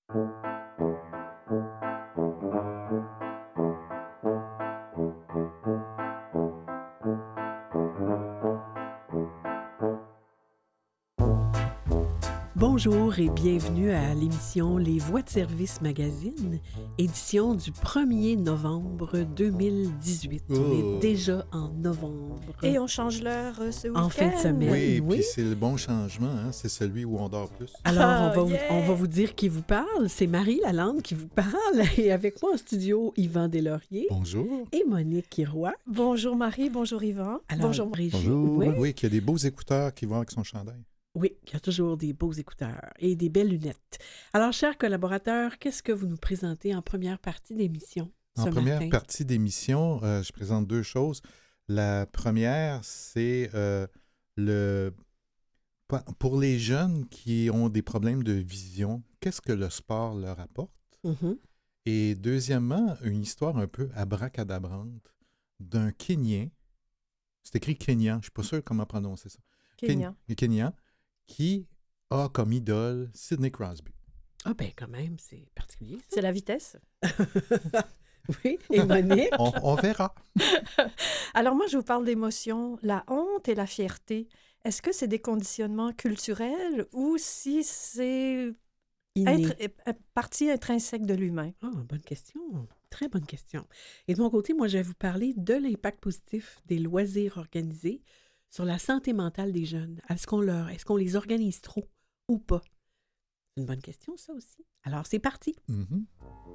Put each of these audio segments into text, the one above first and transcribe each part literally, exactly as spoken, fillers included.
Bonjour et bienvenue à l'émission Les Voix de service magazine, édition du premier novembre deux mille dix-huit. Oh. On est déjà en novembre. Et on change l'heure ce week-end. En fin de semaine. Oui, oui. Puis c'est le bon changement, hein? C'est celui où on dort plus. Alors, Ah, on, va yeah. vous, on va vous dire qui vous parle. C'est Marie Lalande qui vous parle. Et avec moi en studio, Yvan Deslauriers. Bonjour. Et Monique Quiroy. Bonjour Marie, bonjour Yvan. Alors, bonjour Brigitte. Bonjour. Oui, oui qu'il y a des beaux écouteurs qui vont avec son chandail. Oui, il y a toujours des beaux écouteurs et des belles lunettes. Alors, chers collaborateurs, qu'est-ce que vous nous présentez en première partie d'émission ce En première matin? partie d'émission, euh, je présente deux choses. La première, c'est euh, le pour les jeunes qui ont des problèmes de vision, qu'est-ce que le sport leur apporte? Mm-hmm. Et deuxièmement, une histoire un peu abracadabrante d'un Kenyan. C'est écrit Kenyan, je ne suis pas sûr comment prononcer ça. Kenyan. Ken- Kenyan. Qui a comme idole Sidney Crosby. Ah ben quand même, c'est particulier. Ça. C'est la vitesse. Oui, et Monique? on, on verra. Alors moi, je vous parle d'émotions, la honte et la fierté. Est-ce que c'est des conditionnements culturels ou si c'est être, partie intrinsèque de l'humain? Ah, bonne question. Très bonne question. Et de mon côté, moi, je vais vous parler de l'impact positif des loisirs organisés sur la santé mentale des jeunes. Est-ce qu'on leur, est-ce qu'on les organise trop ou pas? C'est une bonne question, ça aussi. Alors, c'est parti. Mm-hmm.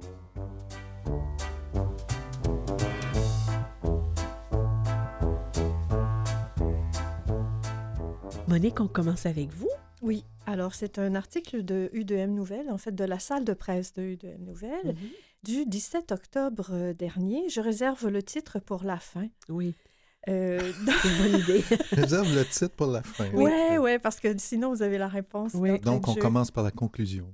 Monique, on commence avec vous. Oui. Alors, c'est un article de U deux M Nouvelles, en fait, de la salle de presse de U deux M Nouvelles, mm-hmm. du dix-sept octobre dernier. Je réserve le titre pour la fin. Oui. Euh, c'est une bonne idée. Réserve le titre pour la fin. Oui, oui, ouais, parce que sinon, vous avez la réponse. Oui. Donc, on jeu. commence par la conclusion.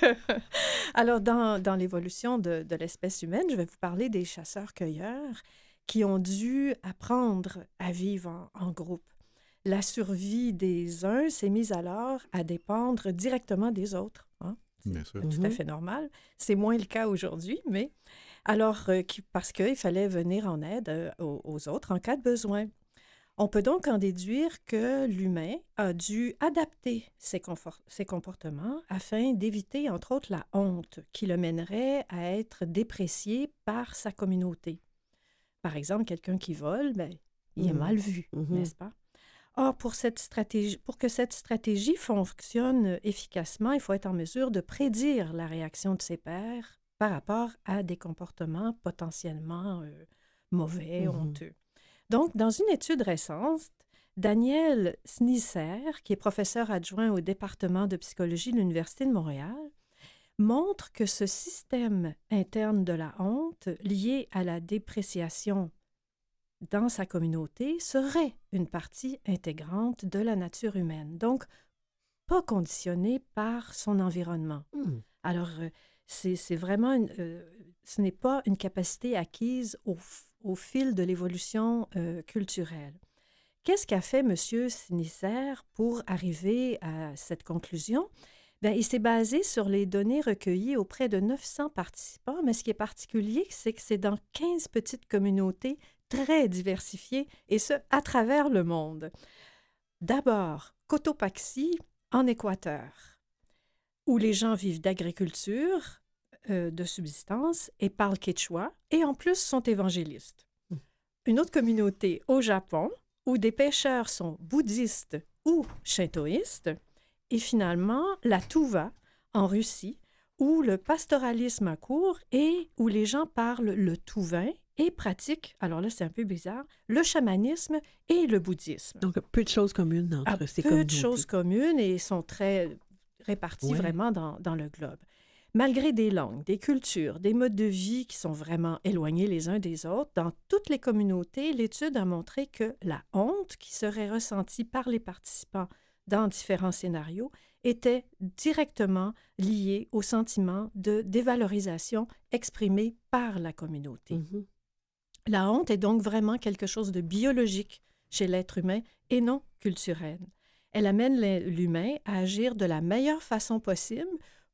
Alors, dans, dans l'évolution de, de l'espèce humaine, je vais vous parler des chasseurs-cueilleurs qui ont dû apprendre à vivre en, en groupe. La survie des uns s'est mise alors à dépendre directement des autres. Hein? C'est Bien sûr. tout mm-hmm. à fait normal. C'est moins le cas aujourd'hui, mais... Alors, euh, qui, parce qu'il fallait venir en aide euh, aux, aux autres en cas de besoin. On peut donc en déduire que l'humain a dû adapter ses, confort- ses comportements afin d'éviter, entre autres, la honte qui le mènerait à être déprécié par sa communauté. Par exemple, quelqu'un qui vole, ben, il mmh. est mal vu, mmh. n'est-ce pas? Or, pour, cette stratégie, pour que cette stratégie fonctionne efficacement, il faut être en mesure de prédire la réaction de ses pairs par rapport à des comportements potentiellement euh, mauvais, mmh. honteux. Donc, dans une étude récente, Daniel Snisser, qui est professeur adjoint au département de psychologie de l'Université de Montréal, montre que ce système interne de la honte lié à la dépréciation dans sa communauté serait une partie intégrante de la nature humaine, donc pas conditionnée par son environnement. Mmh. Alors, euh, C'est, c'est vraiment, une, euh, ce n'est pas une capacité acquise au, au fil de l'évolution euh, culturelle. Qu'est-ce qu'a fait M. Snisser pour arriver à cette conclusion? Bien, il s'est basé sur les données recueillies auprès de neuf cents participants, mais ce qui est particulier, c'est que c'est dans quinze petites communautés très diversifiées, et ce, à travers le monde. D'abord, Cotopaxi, en Équateur, où les gens vivent d'agriculture, euh, de subsistance et parlent quechua, et en plus sont évangélistes. Mmh. Une autre communauté au Japon, où des pêcheurs sont bouddhistes ou shintoïstes, et finalement la Touva, en Russie, où le pastoralisme a cours et où les gens parlent le touvain et pratiquent, alors là c'est un peu bizarre, le chamanisme et le bouddhisme. Donc peu de choses communes entre ah, ces peu communautés. Peu de choses communes et sont très réparties oui. vraiment dans, dans le globe. Malgré des langues, des cultures, des modes de vie qui sont vraiment éloignés les uns des autres, dans toutes les communautés, l'étude a montré que la honte qui serait ressentie par les participants dans différents scénarios était directement liée au sentiment de dévalorisation exprimé par la communauté. Mm-hmm. La honte est donc vraiment quelque chose de biologique chez l'être humain et non culturel. Elle amène l'humain à agir de la meilleure façon possible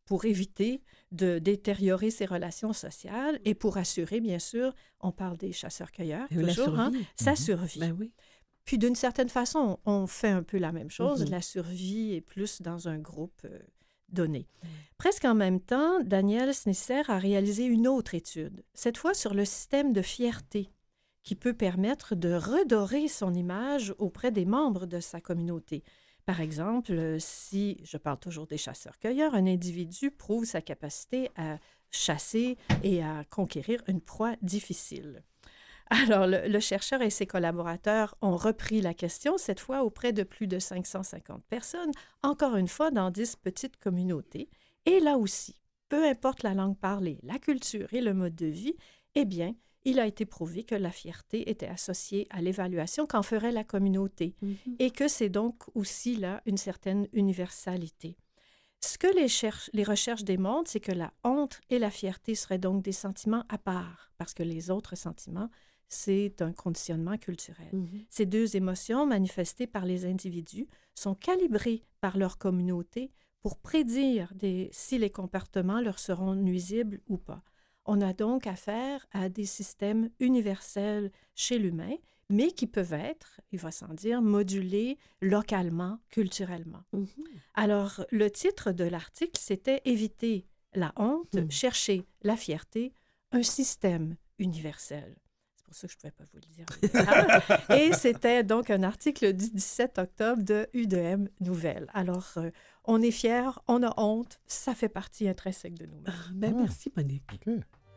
pour éviter de détériorer ses relations sociales et pour assurer, bien sûr, on parle des chasseurs-cueilleurs, Et la toujours, hein, survie. sa Mhm. survie. Ben oui. Puis d'une certaine façon, on fait un peu la même chose. Mhm. La survie est plus dans un groupe euh, donné. Presque en même temps, Daniel Snisser a réalisé une autre étude, cette fois sur le système de fierté, qui peut permettre de redorer son image auprès des membres de sa communauté. Par exemple, euh, si, je parle toujours des chasseurs-cueilleurs, un individu prouve sa capacité à chasser et à conquérir une proie difficile. Alors, le, le chercheur et ses collaborateurs ont repris la question, cette fois auprès de plus de cinq cent cinquante personnes, encore une fois dans dix petites communautés. Et là aussi, peu importe la langue parlée, la culture et le mode de vie, eh bien, il a été prouvé que la fierté était associée à l'évaluation qu'en ferait la communauté Mhm. et que c'est donc aussi là une certaine universalité. Ce que les, cher- les recherches démontrent, c'est que la honte et la fierté seraient donc des sentiments à part, parce que les autres sentiments, c'est un conditionnement culturel. Mhm. Ces deux émotions manifestées par les individus sont calibrées par leur communauté pour prédire des, si les comportements leur seront nuisibles ou pas. On a donc affaire à des systèmes universels chez l'humain, mais qui peuvent être, il va sans dire, modulés localement, culturellement. Mhm. Alors, le titre de l'article, c'était « Éviter la honte, Mm. chercher la fierté, un système universel ». C'est pour ça que je ne pouvais pas vous le dire. Ah! Et c'était donc un article du dix-sept octobre de U D M Nouvelles. Alors, euh, on est fiers, on a honte, ça fait partie intrinsèque de nous-mêmes. Ah, ben Ah. merci, Monique. OK.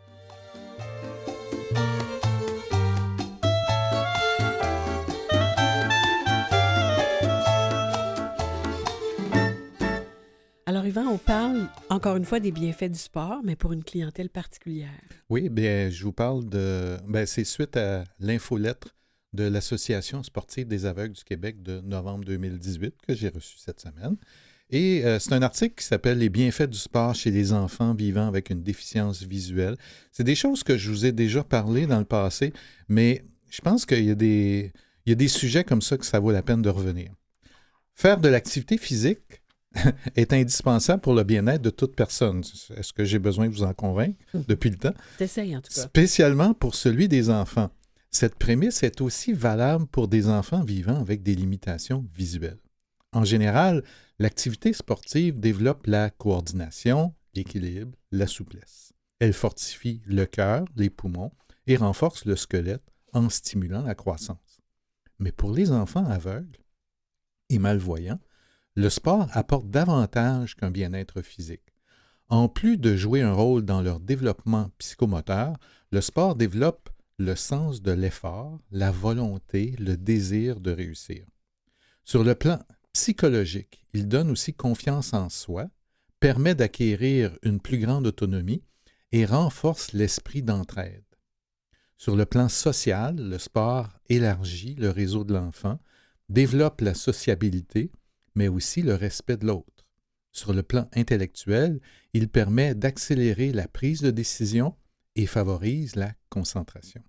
Alors, Yvan, on parle encore une fois des bienfaits du sport, mais pour une clientèle particulière. Oui, bien, je vous parle de... Ben, c'est suite à l'infolettre de l'Association sportive des aveugles du Québec de novembre deux mille dix-huit que j'ai reçu cette semaine. Et euh, c'est un article qui s'appelle « Les bienfaits du sport chez les enfants vivant avec une déficience visuelle ». C'est des choses que je vous ai déjà parlé dans le passé, mais je pense qu'il y a des, il y a des sujets comme ça que ça vaut la peine de revenir. Faire de l'activité physique est indispensable pour le bien-être de toute personne. Est-ce que j'ai besoin de vous en convaincre depuis le temps? T'essayes, en tout cas. Spécialement pour celui des enfants. Cette prémisse est aussi valable pour des enfants vivant avec des limitations visuelles. En général, l'activité sportive développe la coordination, l'équilibre, la souplesse. Elle fortifie le cœur, les poumons et renforce le squelette en stimulant la croissance. Mais pour les enfants aveugles et malvoyants, le sport apporte davantage qu'un bien-être physique. En plus de jouer un rôle dans leur développement psychomoteur, le sport développe le sens de l'effort, la volonté, le désir de réussir. Sur le plan psychologique, il donne aussi confiance en soi, permet d'acquérir une plus grande autonomie et renforce l'esprit d'entraide. Sur le plan social, le sport élargit le réseau de l'enfant, développe la sociabilité, mais aussi le respect de l'autre. Sur le plan intellectuel, il permet d'accélérer la prise de décision et favorise la concentration.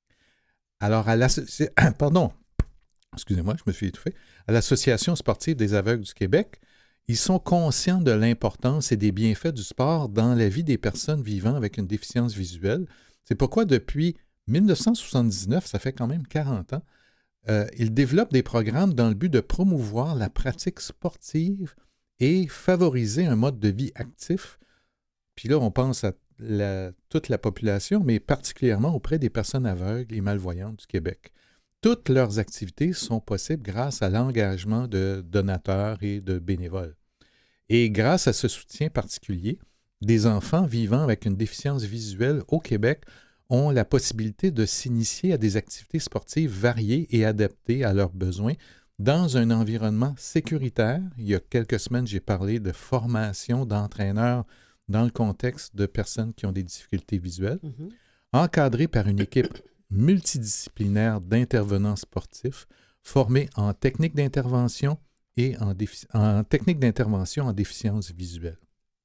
Alors, à l'association, pardon, excusez-moi, je me suis étouffé, à l'Association sportive des aveugles du Québec, ils sont conscients de l'importance et des bienfaits du sport dans la vie des personnes vivant avec une déficience visuelle. C'est pourquoi depuis dix-neuf cent soixante-dix-neuf, ça fait quand même quarante ans, Euh, il développe des programmes dans le but de promouvoir la pratique sportive et favoriser un mode de vie actif. Puis là, on pense à la, toute la population, mais particulièrement auprès des personnes aveugles et malvoyantes du Québec. Toutes leurs activités sont possibles grâce à l'engagement de donateurs et de bénévoles. Et grâce à ce soutien particulier, des enfants vivant avec une déficience visuelle au Québec ont la possibilité de s'initier à des activités sportives variées et adaptées à leurs besoins dans un environnement sécuritaire. Il y a quelques semaines, j'ai parlé de formation d'entraîneurs dans le contexte de personnes qui ont des difficultés visuelles, Mhm. encadré par une équipe multidisciplinaire d'intervenants sportifs formés en technique d'intervention et en, défi- en technique d'intervention en déficience visuelle.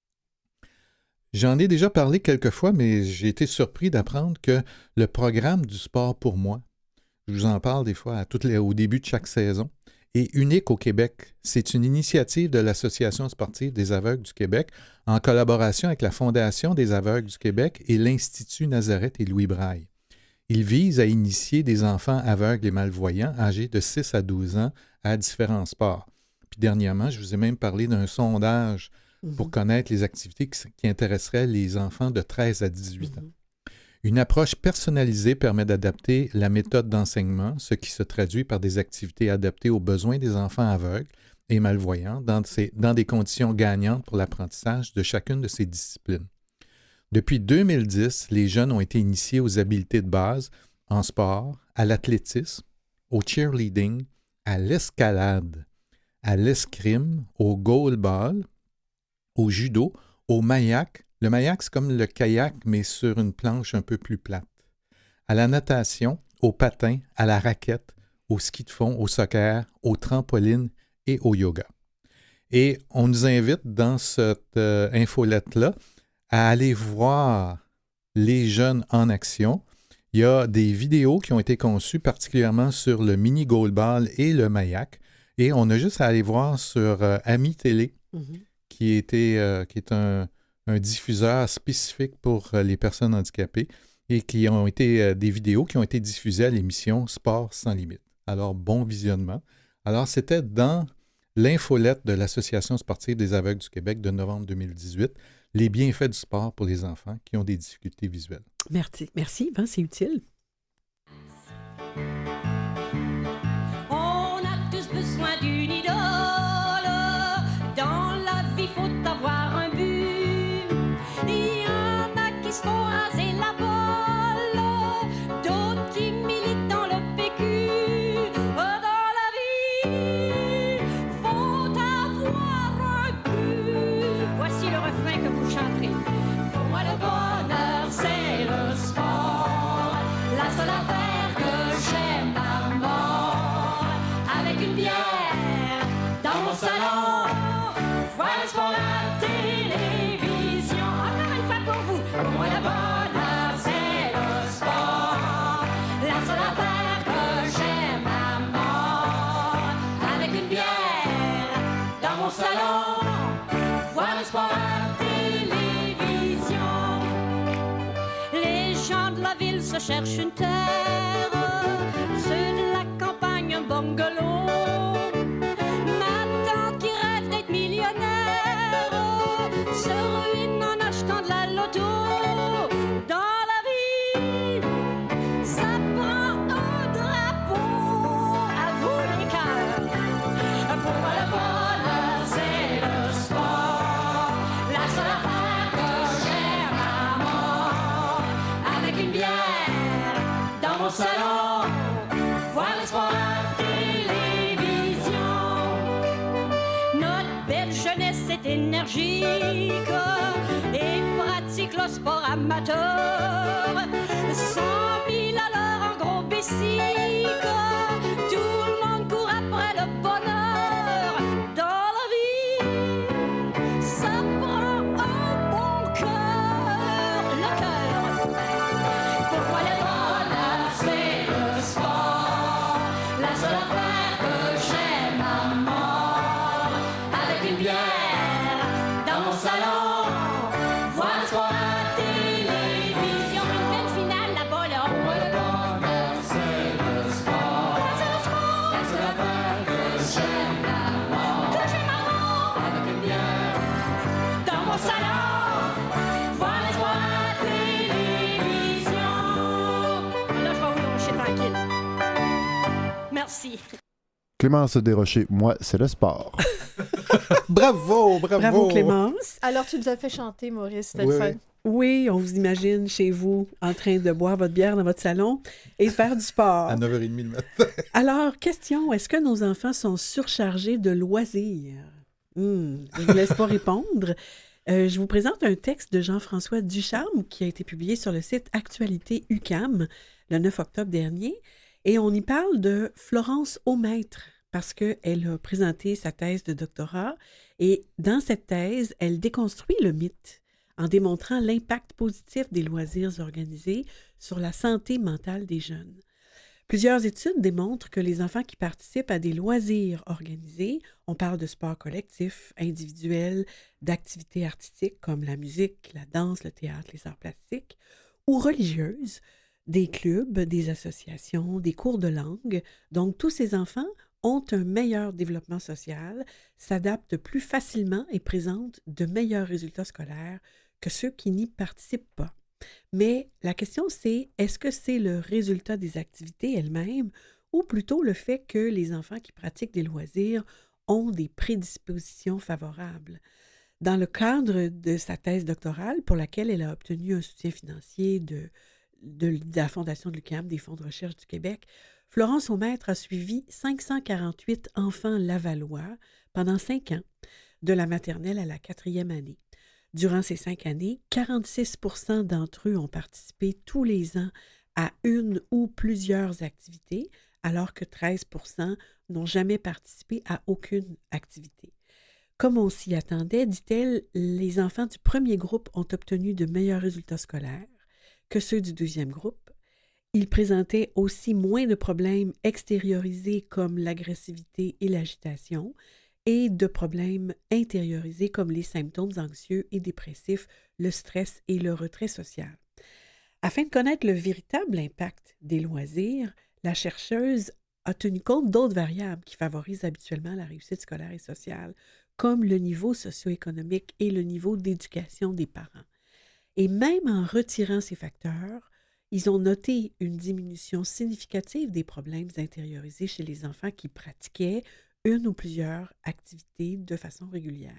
J'en ai déjà parlé quelques fois, mais j'ai été surpris d'apprendre que le programme du sport pour moi, je vous en parle des fois à toutes les, au début de chaque saison, est unique au Québec. C'est une initiative de l'Association sportive des aveugles du Québec en collaboration avec la Fondation des aveugles du Québec et l'Institut Nazareth et Louis Braille. Il vise à initier des enfants aveugles et malvoyants âgés de six à douze ans à différents sports. Puis dernièrement, je vous ai même parlé d'un sondage mm-hmm. pour connaître les activités qui, qui intéresseraient les enfants de treize à dix-huit mm-hmm. ans. Une approche personnalisée permet d'adapter la méthode d'enseignement, ce qui se traduit par des activités adaptées aux besoins des enfants aveugles et malvoyants dans, ces, dans des conditions gagnantes pour l'apprentissage de chacune de ces disciplines. Depuis deux mille dix, les jeunes ont été initiés aux habiletés de base en sport, à l'athlétisme, au cheerleading, à l'escalade, à l'escrime, au goalball, au judo, au mayak. Le mayak, c'est comme le kayak, mais sur une planche un peu plus plate. À la natation, au patin, à la raquette, au ski de fond, au soccer, au trampoline et au yoga. Et on nous invite dans cette euh, infolette-là à aller voir les jeunes en action. Il y a des vidéos qui ont été conçues particulièrement sur le mini goalball et le mayak. Et on a juste à aller voir sur euh, Ami Télé, mm-hmm. qui, était, euh, qui est un... un diffuseur spécifique pour les personnes handicapées et qui ont été euh, des vidéos qui ont été diffusées à l'émission Sport sans limite. Alors, bon visionnement. Alors, c'était dans l'infolette de l'Association sportive des aveugles du Québec de novembre deux mille dix-huit, les bienfaits du sport pour les enfants qui ont des difficultés visuelles. Merci. Merci, Yvan, c'est utile. On a tous besoin d'une idole. Dans la vie, faut avoir un but. Qui se font raser la balle, d'autres qui militent dans le P Q. Dans la vie, faut avoir un but. Voici le refrain que vous chanterez. Pour moi, le bonheur, c'est le sport. La seule affaire que j'aime à mort. Avec une bière dans mon salon, voir le sport à la télévision. Encore une fois pour vous. Pour moi, le bonheur, c'est le sport. La seule affaire que j'aime à mort. Avec une bière dans mon salon, voir le sport à la télévision. Les gens de la ville se cherchent une terre, ceux de la campagne un bungalow. Ma tante qui rêve d'être millionnaire se ruine en achetant de la loto. Salon, voir le sport à télévision. Notre belle jeunesse est énergique et pratique le sport amateur. Cent mille à l'heure en gros bicycle, tout le monde court après le bonheur. Dans la vie, ça prend un bon cœur, le cœur. Pourquoi le Merci. Clémence Desrochers, moi, c'est le sport. Bravo, bravo. Bravo, Clémence. Alors, tu nous as fait chanter, Maurice, c'était oui, le fun. Oui. Oui, on vous imagine chez vous en train de boire votre bière dans votre salon et de faire du sport. À neuf heures trente le matin. Alors, question, est-ce que nos enfants sont surchargés de loisirs? Hmm, je ne vous laisse pas répondre. Euh, je vous présente un texte de Jean-François Ducharme qui a été publié sur le site Actualité U Q A M le neuf octobre dernier. Et on y parle de Florence Aumaître parce qu'elle a présenté sa thèse de doctorat et dans cette thèse, elle déconstruit le mythe en démontrant l'impact positif des loisirs organisés sur la santé mentale des jeunes. Plusieurs études démontrent que les enfants qui participent à des loisirs organisés, on parle de sports collectifs, individuels, d'activités artistiques comme la musique, la danse, le théâtre, les arts plastiques, ou religieuses, des clubs, des associations, des cours de langue. Donc, tous ces enfants ont un meilleur développement social, s'adaptent plus facilement et présentent de meilleurs résultats scolaires que ceux qui n'y participent pas. Mais la question, c'est est-ce que c'est le résultat des activités elles-mêmes ou plutôt le fait que les enfants qui pratiquent des loisirs ont des prédispositions favorables? Dans le cadre de sa thèse doctorale, pour laquelle elle a obtenu un soutien financier de, de, de la Fondation de l'U Q A M, des Fonds de recherche du Québec, Florence Aumaître a suivi cinq cent quarante-huit enfants lavallois pendant cinq ans, de la maternelle à la quatrième année. Durant ces cinq années, quarante-six pour cent d'entre eux ont participé tous les ans à une ou plusieurs activités, alors que treize pour cent n'ont jamais participé à aucune activité. Comme on s'y attendait, dit-elle, les enfants du premier groupe ont obtenu de meilleurs résultats scolaires que ceux du deuxième groupe. Ils présentaient aussi moins de problèmes extériorisés comme l'agressivité et l'agitation et de problèmes intériorisés comme les symptômes anxieux et dépressifs, le stress et le retrait social. Afin de connaître le véritable impact des loisirs, la chercheuse a tenu compte d'autres variables qui favorisent habituellement la réussite scolaire et sociale, comme le niveau socio-économique et le niveau d'éducation des parents. Et même en retirant ces facteurs, ils ont noté une diminution significative des problèmes intériorisés chez les enfants qui pratiquaient une ou plusieurs activités de façon régulière.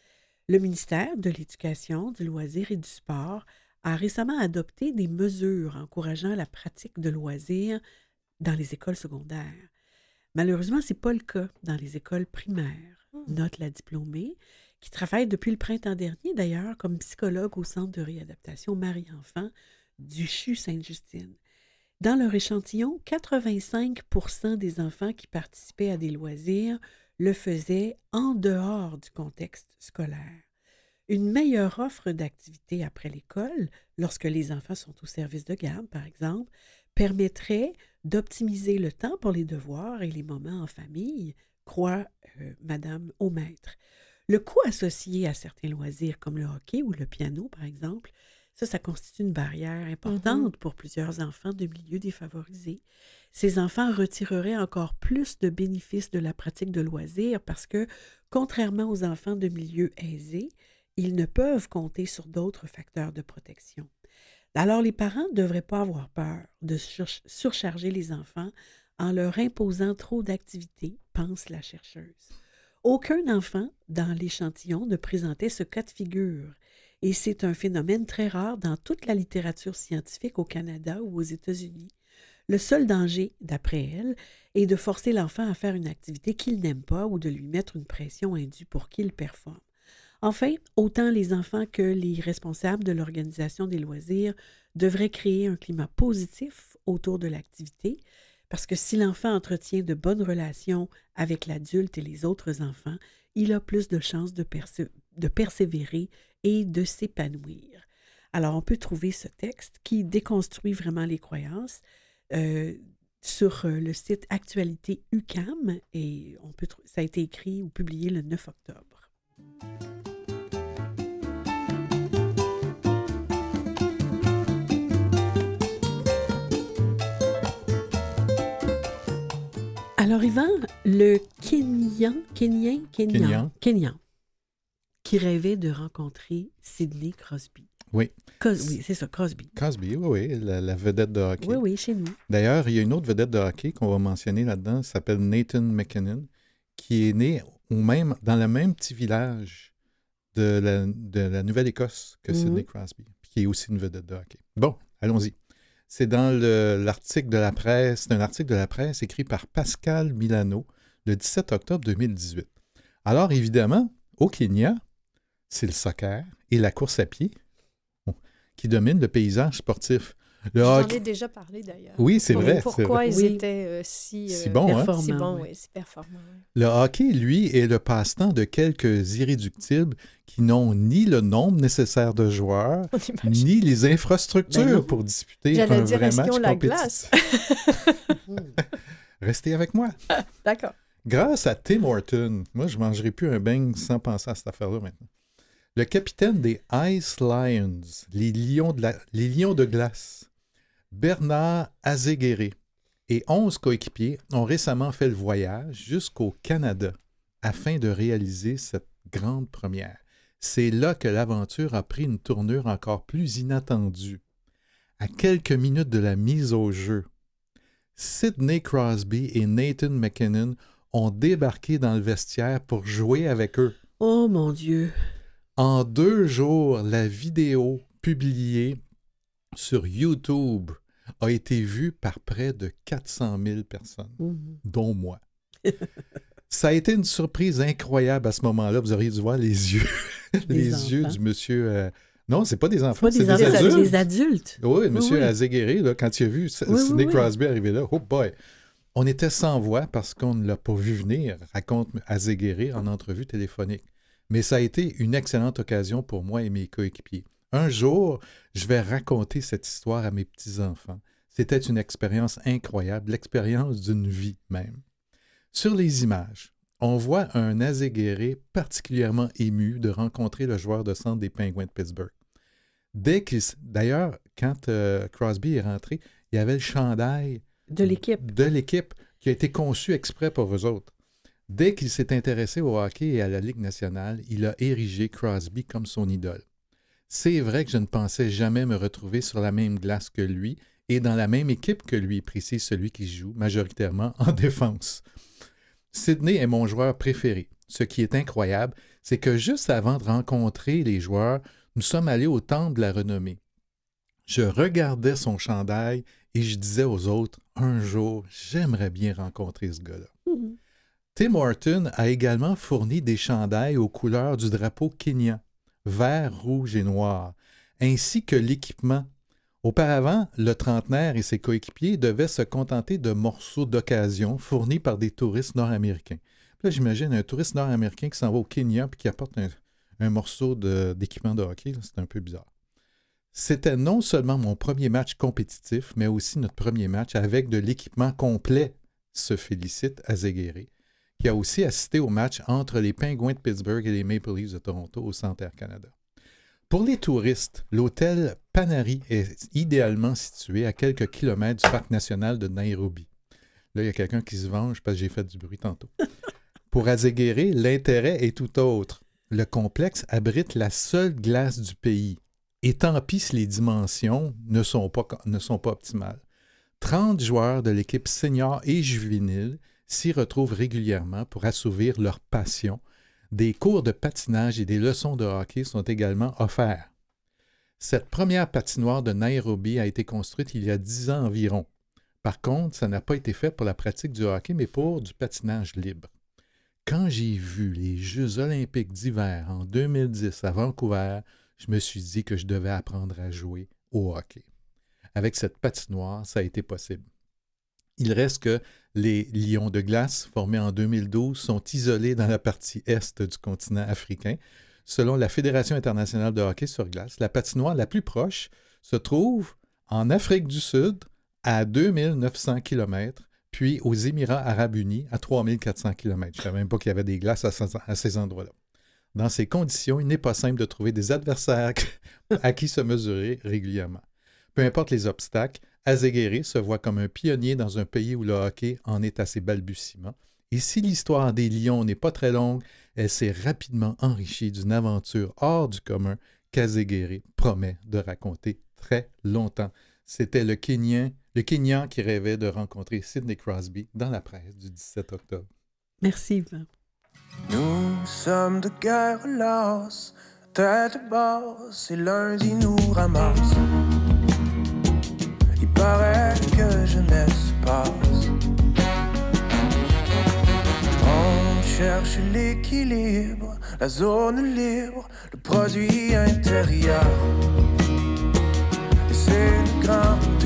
Le ministère de l'Éducation, du loisir et du sport a récemment adopté des mesures encourageant la pratique de loisirs dans les écoles secondaires. Malheureusement, ce n'est pas le cas dans les écoles primaires, note la diplômée, qui travaille depuis le printemps dernier d'ailleurs comme psychologue au Centre de réadaptation Marie-Enfant du C H U Sainte-Justine. Dans leur échantillon, quatre-vingt-cinq pour cent des enfants qui participaient à des loisirs le faisaient en dehors du contexte scolaire. Une meilleure offre d'activités après l'école, lorsque les enfants sont au service de garde, par exemple, permettrait d'optimiser le temps pour les devoirs et les moments en famille, croit euh, Madame Aumaître. Le coût associé à certains loisirs comme le hockey ou le piano, par exemple, ça, ça constitue une barrière importante mm-hmm. pour plusieurs enfants de milieux défavorisés. Ces enfants retireraient encore plus de bénéfices de la pratique de loisirs parce que, contrairement aux enfants de milieux aisés, ils ne peuvent compter sur d'autres facteurs de protection. Alors, les parents ne devraient pas avoir peur de sur- surcharger les enfants en leur imposant trop d'activités, pense la chercheuse. Aucun enfant dans l'échantillon ne présentait ce cas de figure. Et c'est un phénomène très rare dans toute la littérature scientifique au Canada ou aux États-Unis. Le seul danger, d'après elle, est de forcer l'enfant à faire une activité qu'il n'aime pas ou de lui mettre une pression indue pour qu'il performe. Enfin, autant les enfants que les responsables de l'organisation des loisirs devraient créer un climat positif autour de l'activité, parce que si l'enfant entretient de bonnes relations avec l'adulte et les autres enfants, il a plus de chances de, perse- de persévérer et de s'épanouir. Alors, on peut trouver ce texte qui déconstruit vraiment les croyances euh, sur le site Actualité U Q A M et on peut tr- ça a été écrit ou publié le neuf octobre. Alors, Yvan, le Kenyan, Kenyan, Kenyan, Kenyan. Kenyan, qui rêvait de rencontrer Sidney Crosby. Oui. Cos- oui, c'est ça, Crosby. Crosby, oui, oui, la, la vedette de hockey. Oui, oui, chez nous. D'ailleurs, il y a une autre vedette de hockey qu'on va mentionner là-dedans, ça s'appelle Nathan McKinnon, qui est né au même, dans le même petit village de la, de la Nouvelle-Écosse que Mhm. Sidney Crosby, puis qui est aussi une vedette de hockey. Bon, allons-y. C'est dans le- l'article de la presse, c'est un article de la presse écrit par Pascal Milano le dix-sept octobre deux mille dix-huit. Alors, évidemment, au Kenya, c'est le soccer et la course à pied qui dominent le paysage sportif. Le J'en hockey... ai déjà parlé d'ailleurs. Oui, c'est Oui, vrai. c'est Pourquoi vrai. ils Oui. étaient euh, si, Si euh, bons, hein? Performants, si bons, oui. oui, si performants. oui. Le hockey, lui, est le passe-temps de quelques irréductibles qui n'ont ni le nombre nécessaire de joueurs, On imagine. ni les infrastructures Ben non. pour disputer J'allais un dire, vrai est-ce match qu'ils ont la compétitif. Hmm. Restez avec moi. D'accord. Grâce à Tim Horton, moi, je ne mangerai plus un beigne sans penser à cette affaire-là maintenant. Le capitaine des Ice Lions, les lions de, la- les lions de glace, Bernard Azegueré, et onze coéquipiers ont récemment fait le voyage jusqu'au Canada afin de réaliser cette grande première. C'est là que l'aventure a pris une tournure encore plus inattendue. À quelques minutes de la mise au jeu, Sidney Crosby et Nathan MacKinnon ont débarqué dans le vestiaire pour jouer avec eux. Oh mon Dieu. En deux jours, la vidéo publiée sur YouTube a été vue par près de quatre cent mille personnes, Mhm. dont moi. Ça a été une surprise incroyable à ce moment-là. Vous auriez dû voir les yeux, les Des yeux enfants. du monsieur. euh, Non, c'est pas des C'est enfants, pas c'est des, des, enfants, c'est adultes. des adultes. Oui, monsieur oui. Azegueré, là, quand il a vu S- Oui, oui, Sidney oui. Crosby arriver là, oh boy! On était sans voix parce qu'on ne l'a pas vu venir, raconte Azegueré en entrevue téléphonique. Mais ça a été une excellente occasion pour moi et mes coéquipiers. Un jour, je vais raconter cette histoire à mes petits-enfants. C'était une expérience incroyable, l'expérience d'une vie même. Sur les images, on voit un Azegueré particulièrement ému de rencontrer le joueur de centre des Penguins de Pittsburgh. Dès qu'il, s- d'ailleurs, quand euh, Crosby est rentré, il y avait le chandail De l'équipe. de l'équipe qui a été conçu exprès pour eux autres. Dès qu'il s'est intéressé au hockey et à la Ligue nationale, il a érigé Crosby comme son idole. C'est vrai que je ne pensais jamais me retrouver sur la même glace que lui et dans la même équipe que lui, précise celui qui joue majoritairement en défense. Sidney est mon joueur préféré. Ce qui est incroyable, c'est que juste avant de rencontrer les joueurs, nous sommes allés au Temple de la Renommée. Je regardais son chandail et je disais aux autres, un jour, j'aimerais bien rencontrer ce gars-là. Mhm. Tim Horton a également fourni des chandails aux couleurs du drapeau kényan, vert, rouge et noir, ainsi que l'équipement. Auparavant, le trentenaire et ses coéquipiers devaient se contenter de morceaux d'occasion fournis par des touristes nord-américains. Puis là, j'imagine un touriste nord-américain qui s'en va au Kenya et qui apporte un, un morceau de- d'équipement de hockey. là, C'est un peu bizarre. C'était non seulement mon premier match compétitif, mais aussi notre premier match avec de l'équipement complet, se félicite Azegueré, qui a aussi assisté au match entre les Penguins de Pittsburgh et les Maple Leafs de Toronto au Centre Air Canada. Pour les touristes, l'hôtel Panari est idéalement situé à quelques kilomètres du parc national de Nairobi. Là, il y a quelqu'un qui se venge parce que j'ai fait du bruit tantôt. Pour Azegueré, l'intérêt est tout autre. Le complexe abrite la seule glace du pays. Et tant pis si les dimensions ne sont pas, ne sont pas optimales. trente joueurs de l'équipe senior et juvénile s'y retrouvent régulièrement pour assouvir leur passion. Des cours de patinage et des leçons de hockey sont également offerts. Cette première patinoire de Nairobi a été construite il y a dix ans environ. Par contre, ça n'a pas été fait pour la pratique du hockey, mais pour du patinage libre. Quand j'ai vu les Jeux olympiques d'hiver en deux mille dix à Vancouver, je me suis dit que je devais apprendre à jouer au hockey. Avec cette patinoire, ça a été possible. Il reste que les lions de glace, formés en deux mille douze, sont isolés dans la partie est du continent africain. Selon la Fédération internationale de hockey sur glace, la patinoire la plus proche se trouve en Afrique du Sud à deux mille neuf cents kilomètres, puis aux Émirats arabes unis à trois mille quatre cents kilomètres. Je ne savais même pas qu'il y avait des glaces à, ce- à ces endroits-là. Dans ces conditions, il n'est pas simple de trouver des adversaires à qui se mesurer régulièrement. Peu importe les obstacles, Azegueré se voit comme un pionnier dans un pays où le hockey en est à ses balbutiements. Et si l'histoire des Lions n'est pas très longue, elle s'est rapidement enrichie d'une aventure hors du commun qu'Azegueré promet de raconter très longtemps. C'était le Kenyan, le Kenyan qui rêvait de rencontrer Sidney Crosby dans la presse du dix-sept octobre. Merci, Yvan. Nous sommes de guerre lasse, tête basse, et lundi nous ramasse. Il paraît que jeunesse passe. On cherche l'équilibre, la zone libre, le produit intérieur. Et c'est le grand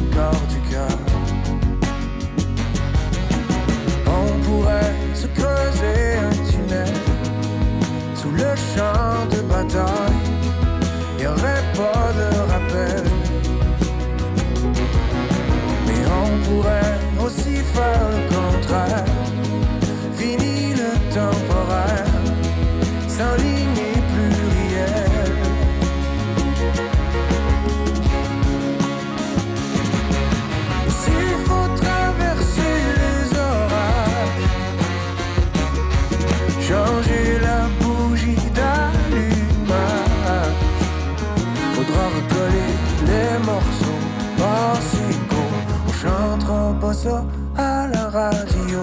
Faudra recoller les morceaux par-ci-go. On chantera pas ça à la radio.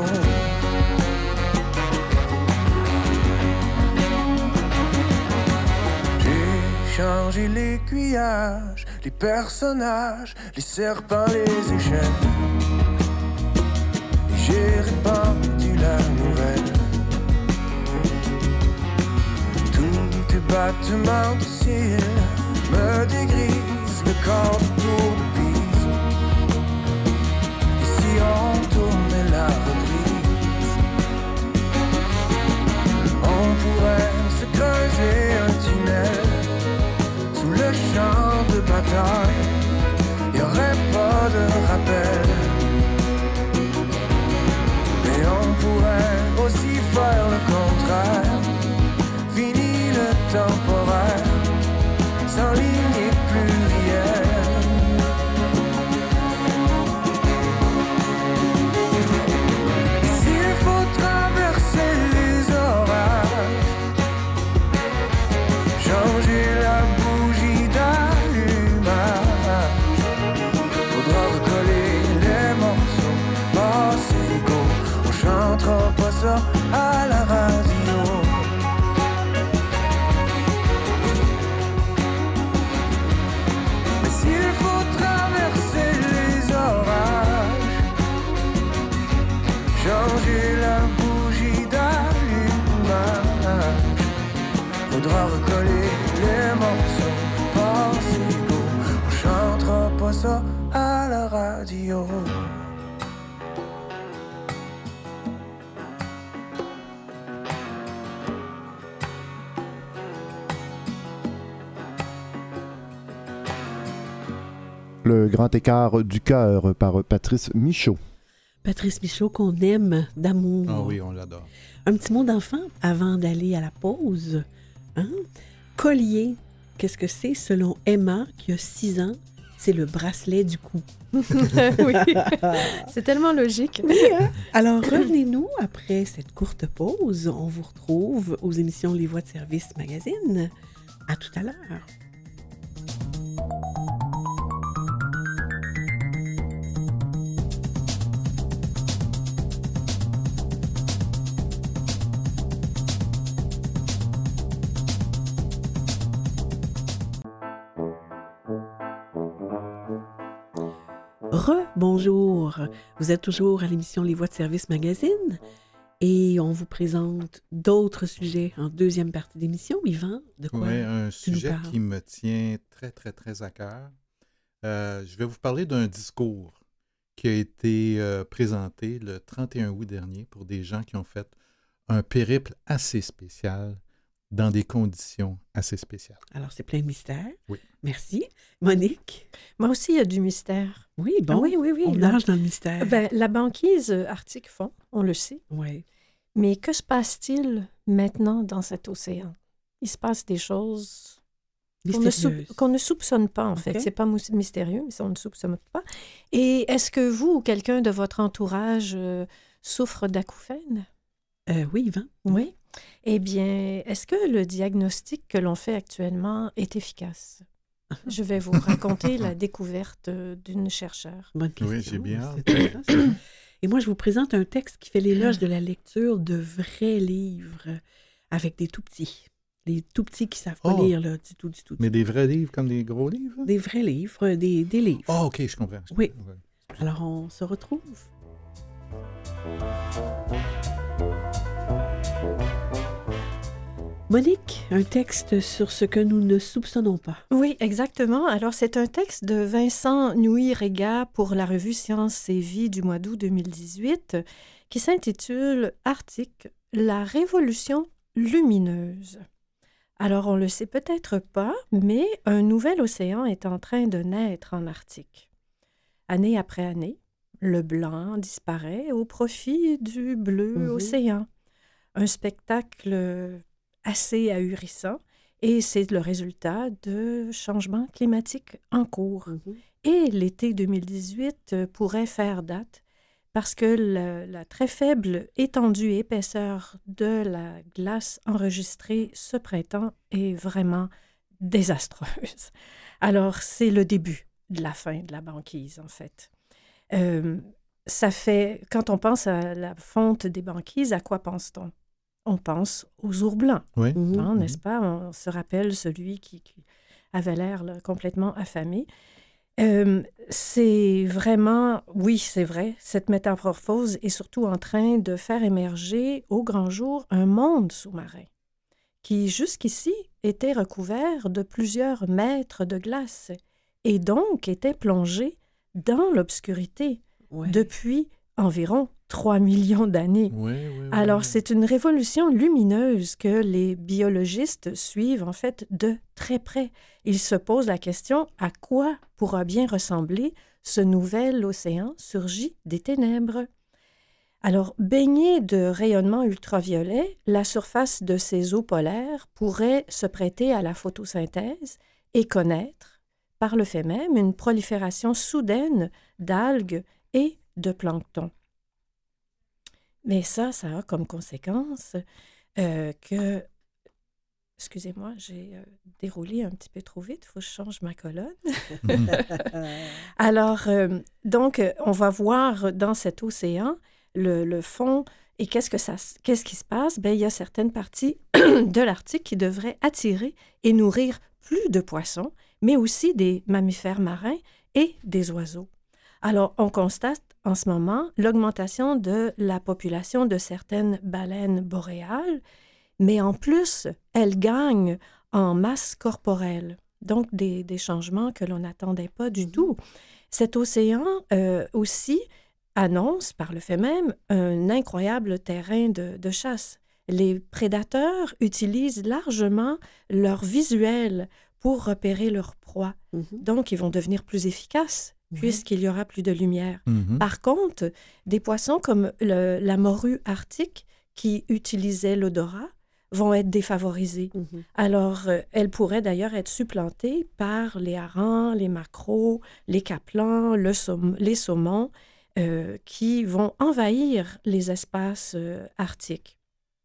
J'ai changé l'aiguillage, les personnages, les serpents, les échelles. Et j'ai répandu la nouvelle. Tout est battement de cils me dégrise le corps autour de Pise. Et si on tournait la reprise, on pourrait se creuser un tunnel sous le champ de bataille. Y'aurait pas de rappel, mais on pourrait aussi faire le contraire. Fini le temporaire, sans ligne et pluriel. Et s'il faut traverser les orages, changer la bougie d'allumage, faudra recoller les morceaux par-ci-go. On chantera pas ça à la radio. Changer la bougie d'allumage, faudra recoller les morceaux par-ci-go. On chantera pas ça à la radio. Le grand écart du cœur par Patrice Michaud. Patrice Michaud qu'on aime d'amour. Ah oui, on l'adore. Un petit mot d'enfant avant d'aller à la pause. Hein? Collier, qu'est-ce que c'est? Selon Emma, qui a six ans, c'est le bracelet du cou. Oui, c'est tellement logique. Alors, revenez-nous après cette courte pause. On vous retrouve aux émissions Les Voix de service magazine. À tout à l'heure. Re-bonjour, vous êtes toujours à l'émission Les Voix de service magazine et on vous présente d'autres sujets en deuxième partie d'émission. Yvan, de quoi Oui, un tu nous sujet parles? qui me tient très, très, très à cœur. Euh, je vais vous parler d'un discours qui a été euh, présenté le trente et un août dernier pour des gens qui ont fait un périple assez spécial dans des conditions assez spéciales. Alors, c'est plein de mystères. Oui. Merci. Monique? Moi aussi, il y a du mystère. Oui, bon, Ah oui, oui, oui. on La, nage dans le mystère. ben, la banquise euh, Arctique fond, on le sait. Oui. Mais que se passe-t-il maintenant dans cet océan? Il se passe des choses qu'on ne, Mystérieuse. sou- qu'on ne soupçonne pas, en fait. Ok. C'est pas mous- mystérieux, mais ça, on ne soupçonne pas. Et est-ce que vous ou quelqu'un de votre entourage euh, souffre d'acouphènes? Euh, oui, Yvan? Oui. Eh bien, est-ce que le diagnostic que l'on fait actuellement est efficace? Je vais vous raconter la découverte euh, d'une chercheure. Bonne question. Oui, j'ai bien hâte. C'est intéressant. Et moi, je vous présente un texte qui fait l'éloge de la lecture de vrais livres avec des tout-petits. Les tout-petits qui ne savent pas Oh. lire, là, du tout, du tout. du Mais des vrais livres comme des gros livres? tout. Des vrais livres, des, des livres. Ah, OK, je comprends. je Oui. comprends. Ouais. Alors, on se retrouve. Monique, un texte sur ce que nous ne soupçonnons pas. Oui, exactement. Alors, c'est un texte de Vincent Nouy-Rega pour la revue Sciences et Vie du mois d'août deux mille dix-huit qui s'intitule « Arctique, la révolution lumineuse ». Alors, on le sait peut-être pas, mais un nouvel océan est en train de naître en Arctique. Année après année, le blanc disparaît au profit du bleu Mhm. océan. Un spectacle assez ahurissant et c'est le résultat de changements climatiques en cours. Et l'été deux mille dix-huit euh, pourrait faire date parce que la, la très faible étendue et épaisseur de la glace enregistrée ce printemps est vraiment désastreuse. Alors, c'est le début de la fin de la banquise, en fait. Euh, ça fait, quand on pense à la fonte des banquises, à quoi pense-t-on? On pense aux ours blancs, Oui. Mhm. hein, n'est-ce pas? On se rappelle celui qui, qui avait l'air là, complètement affamé. Euh, c'est vraiment, oui, c'est vrai, cette métamorphose est surtout en train de faire émerger au grand jour un monde sous-marin qui, jusqu'ici, était recouvert de plusieurs mètres de glace et donc était plongé dans l'obscurité Ouais. depuis environ trois millions d'années. Oui, oui, oui. Alors, oui. c'est une révolution lumineuse que les biologistes suivent en fait de très près. Ils se posent la question à quoi pourra bien ressembler ce nouvel océan surgi des ténèbres. Alors, baigné de rayonnements ultraviolets, la surface de ces eaux polaires pourrait se prêter à la photosynthèse et connaître, par le fait même, une prolifération soudaine d'algues et de plancton. Mais ça, ça a comme conséquence euh, que... Excusez-moi, j'ai euh, déroulé un petit peu trop vite, il faut que je change ma colonne. Alors, euh, donc, euh, on va voir dans cet océan le, le fond et qu'est-ce que ça, qu'est-ce qui se passe? Bien, il y a certaines parties de l'Arctique qui devraient attirer et nourrir plus de poissons, mais aussi des mammifères marins et des oiseaux. Alors, on constate en ce moment l'augmentation de la population de certaines baleines boréales, mais en plus, elles gagnent en masse corporelle, donc des, des changements que l'on n'attendait pas du tout. Cet océan euh, aussi annonce, par le fait même, un incroyable terrain de, de chasse. Les prédateurs utilisent largement leur visuel pour repérer leurs proies, Mhm. donc ils vont devenir plus efficaces Mhm. puisqu'il y aura plus de lumière. Mhm. Par contre, des poissons comme le- la morue arctique qui utilisait l'odorat vont être défavorisés. Mhm. Alors, euh, elles pourraient d'ailleurs être supplantées par les harengs, les maquereaux, les capelans, le saum- les saumons, euh, qui vont envahir les espaces euh, arctiques.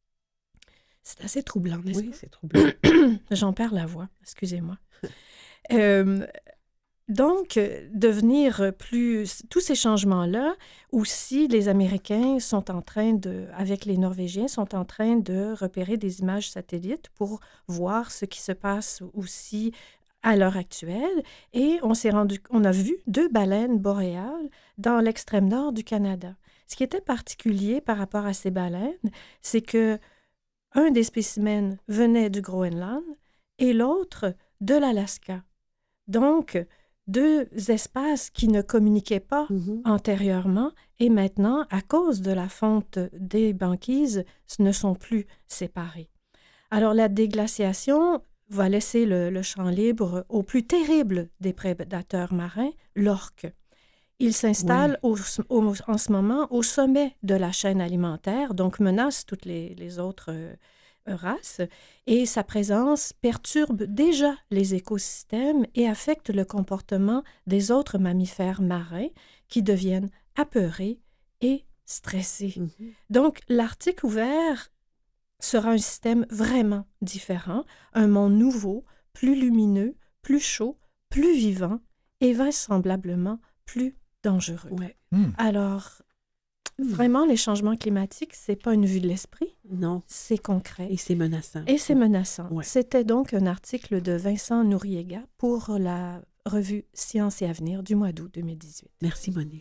C'est assez troublant, n'est-ce Oui, c'est troublant. pas? J'en perds la voix, excusez-moi. Euh, donc, euh, devenir plus... Tous ces changements-là, aussi, les Américains sont en train de, avec les Norvégiens, sont en train de repérer des images satellites pour voir ce qui se passe aussi à l'heure actuelle. Et on s'est rendu, on a vu deux baleines boréales dans l'extrême nord du Canada. Ce qui était particulier par rapport à ces baleines, c'est que un des spécimens venait du Groenland et l'autre de l'Alaska. Donc, deux espaces qui ne communiquaient pas Mhm. antérieurement et maintenant, à cause de la fonte des banquises, ne sont plus séparés. Alors, la déglaciation va laisser le, le champ libre au plus terrible des prédateurs marins, l'orque. Il s'installe au- au- en ce moment au sommet de la chaîne alimentaire, donc menace toutes les, les autres euh, races, et sa présence perturbe déjà les écosystèmes et affecte le comportement des autres mammifères marins qui deviennent apeurés et stressés. Mhm. Donc, l'Arctique ouvert sera un système vraiment différent, un monde nouveau, plus lumineux, plus chaud, plus vivant et vraisemblablement plus dangereux. Ouais. Hmm. Alors, Hmm. vraiment, les changements climatiques, c'est pas une vue de l'esprit, Non. c'est concret. Et c'est menaçant. Et c'est menaçant. Ouais. C'était donc un article de Vincent Nouriega pour la revue Science et Avenir du mois d'août deux mille dix-huit. Merci, Monique.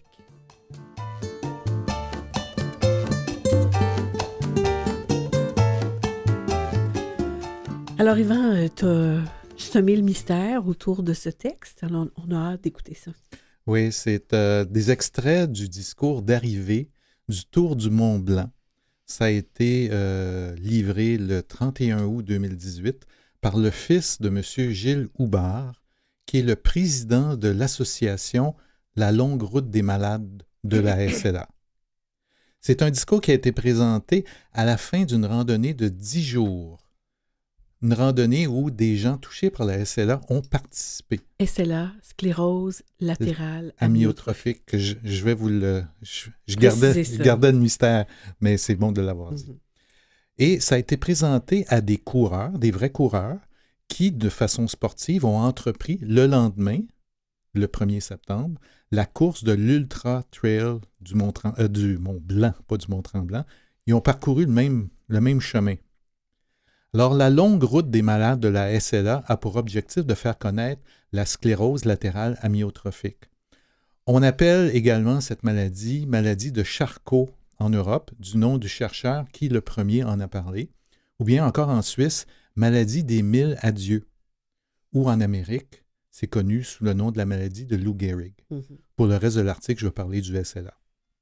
Alors, Yvan, tu as semé le mystère autour de ce texte. Alors, on a hâte d'écouter ça. Oui, c'est euh, des extraits du discours d'arrivée du Tour du Mont Blanc. Ça a été euh, livré le trente et un août deux mille dix-huit par le fils de M. Gilles Houbard, qui est le président de l'association La Longue Route des Malades de la S L A. C'est un discours qui a été présenté à la fin d'une randonnée de dix jours. Une randonnée où des gens touchés par la S L A ont participé. S L A, sclérose latérale Amyotrophique, que je, je vais vous le... Je, je gardais, Précisez je ça. gardais le mystère, mais c'est bon de l'avoir dit. Mhm. Et ça a été présenté à des coureurs, des vrais coureurs, qui, de façon sportive, ont entrepris le lendemain, le premier septembre, la course de l'Ultra Trail du Mont, euh, du Mont Blanc, pas du Mont Tremblant. Ils ont parcouru le même, le même chemin. Alors, la longue route des malades de la S L A a pour objectif de faire connaître la sclérose latérale amyotrophique. On appelle également cette maladie maladie de Charcot en Europe, du nom du chercheur qui le premier en a parlé, ou bien encore en Suisse, maladie des mille adieux, ou en Amérique, c'est connu sous le nom de la maladie de Lou Gehrig. Mm-hmm. Pour le reste de l'article, je vais parler du S L A.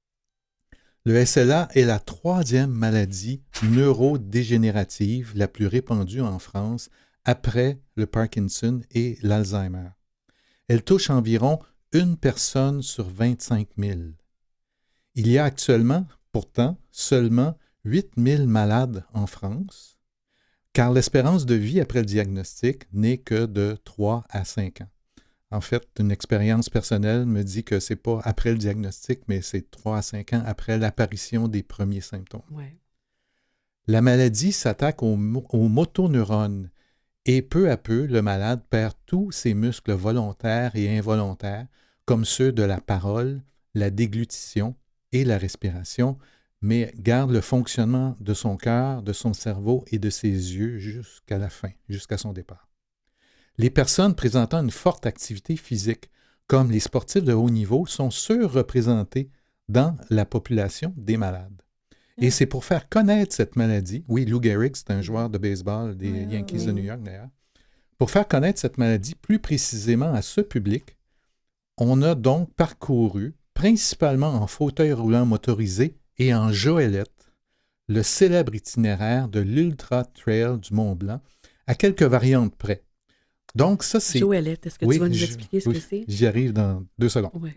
Le S L A est la troisième maladie neurodégénérative la plus répandue en France après le Parkinson et l'Alzheimer. Elle touche environ une personne sur vingt-cinq mille. Il y a actuellement, pourtant, seulement huit mille malades en France, car l'espérance de vie après le diagnostic n'est que de trois à cinq ans. En fait, une expérience personnelle me dit que ce n'est pas après le diagnostic, mais c'est trois à cinq ans après l'apparition des premiers symptômes. Ouais. La maladie s'attaque aux, aux motoneurones et peu à peu, le malade perd tous ses muscles volontaires et involontaires, comme ceux de la parole, la déglutition et la respiration, mais garde le fonctionnement de son cœur, de son cerveau et de ses yeux jusqu'à la fin, jusqu'à son départ. Les personnes présentant une forte activité physique, comme les sportifs de haut niveau, sont surreprésentés dans la population des malades. Et c'est pour faire connaître cette maladie, oui, Lou Gehrig, c'est un joueur de baseball des oui, Yankees oui. de New York d'ailleurs, pour faire connaître cette maladie plus précisément à ce public, on a donc parcouru, principalement en fauteuil roulant motorisé et en joëlette, le célèbre itinéraire de l'Ultra Trail du Mont Blanc, à quelques variantes près. Donc ça, c'est... Joëlette, est-ce que oui, tu vas nous expliquer ce oui, que c'est? J'y arrive dans deux secondes. Ouais.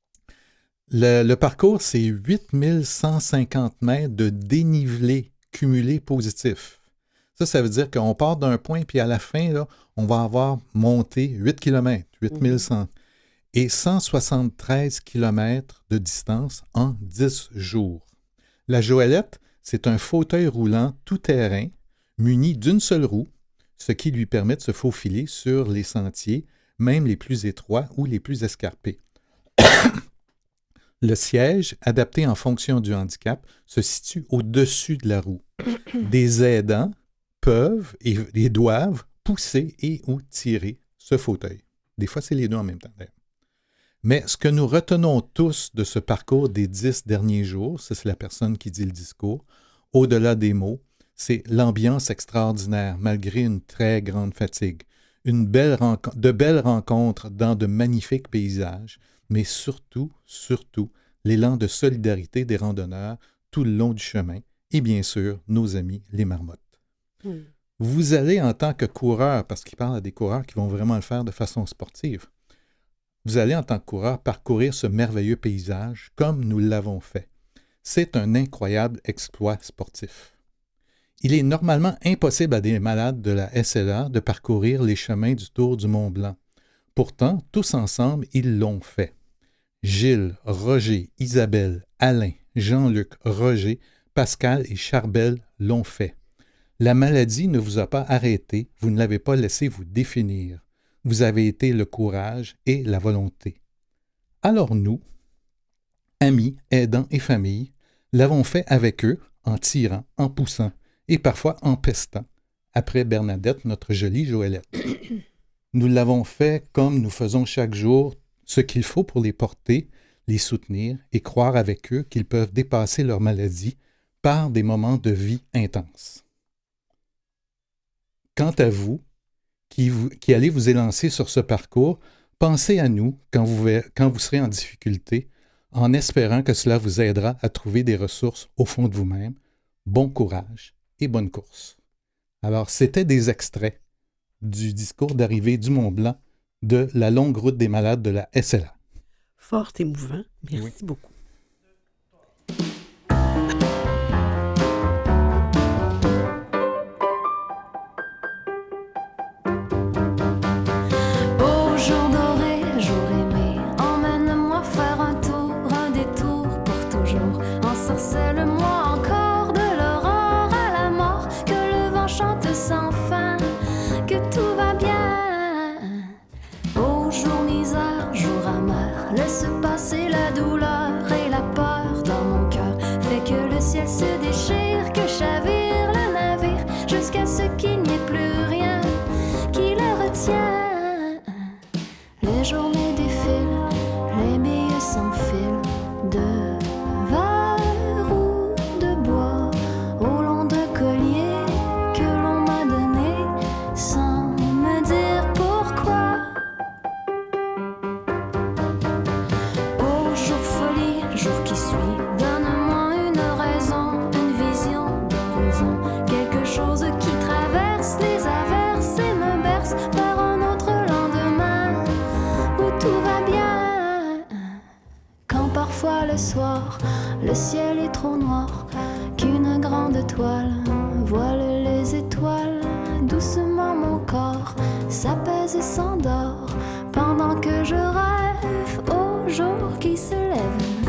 Le, le parcours, c'est huit mille cent cinquante mètres de dénivelé cumulé positif. Ça, ça veut dire qu'on part d'un point, puis à la fin, là, on va avoir monté huit kilomètres, huit mille cent, mm-hmm. et cent soixante-treize kilomètres de distance en dix jours. La joëlette, c'est un fauteuil roulant tout-terrain muni d'une seule roue, ce qui lui permet de se faufiler sur les sentiers, même les plus étroits ou les plus escarpés. Le siège, adapté en fonction du handicap, se situe au-dessus de la roue. Des aidants peuvent et, et doivent pousser et ou tirer ce fauteuil. Des fois, c'est les deux en même temps, d'ailleurs. Mais ce que nous retenons tous de ce parcours des dix derniers jours, ça c'est la personne qui dit le discours, au-delà des mots, c'est l'ambiance extraordinaire, malgré une très grande fatigue. Une belle renco- de belles rencontres dans de magnifiques paysages, mais surtout, surtout, l'élan de solidarité des randonneurs tout le long du chemin et bien sûr, nos amis, les marmottes. Mm. Vous allez en tant que coureur, parce qu'il parle à des coureurs qui vont vraiment le faire de façon sportive, vous allez en tant que coureur parcourir ce merveilleux paysage comme nous l'avons fait. C'est un incroyable exploit sportif. Il est normalement impossible à des malades de la S L A de parcourir les chemins du Tour du Mont Blanc. Pourtant, tous ensemble, ils l'ont fait. Gilles, Roger, Isabelle, Alain, Jean-Luc, Roger, Pascal et Charbel l'ont fait. La maladie ne vous a pas arrêté, vous ne l'avez pas laissé vous définir. Vous avez été le courage et la volonté. Alors nous, amis, aidants et familles, l'avons fait avec eux, en tirant, en poussant et parfois en pestant, après Bernadette, notre jolie Joëlette. Nous l'avons fait comme nous faisons chaque jour ce qu'il faut pour les porter, les soutenir et croire avec eux qu'ils peuvent dépasser leur maladie par des moments de vie intenses. Quant à vous, qui, vous, qui allez vous élancer sur ce parcours, pensez à nous quand vous, quand vous serez en difficulté, en espérant que cela vous aidera à trouver des ressources au fond de vous-même. Bon courage et bonne course. Alors, c'était des extraits du discours d'arrivée du Mont Blanc de la longue route des malades de la S L A. Fort émouvant. Merci oui. beaucoup. Beau jour doré, jour aimé, emmène-moi faire un tour, un détour pour toujours. Ensorcelle-moi encore de l'aurore à la mort, que le vent chante sans fin, que tout va Laisse passer la douleur et la peur dans mon cœur. Fait que le ciel se déchire, que chavire le navire, jusqu'à ce qu'il n'y ait plus rien qui le retient. Les journées défilent, les billes s'enfilent de verre ou de bois au long d'un collier que l'on m'a donné sans me dire pourquoi. Au jour folie, jour qui suit, donne-moi une raison, une vision d'horizon, quelque chose qui traverse les averses et me berce vers un autre lendemain où tout va bien. Quand parfois le soir, le ciel est trop noir, qu'une grande toile voile les étoiles, doucement mon corps s'apaise et s'endort, pendant que je rêve au jour qui se lève.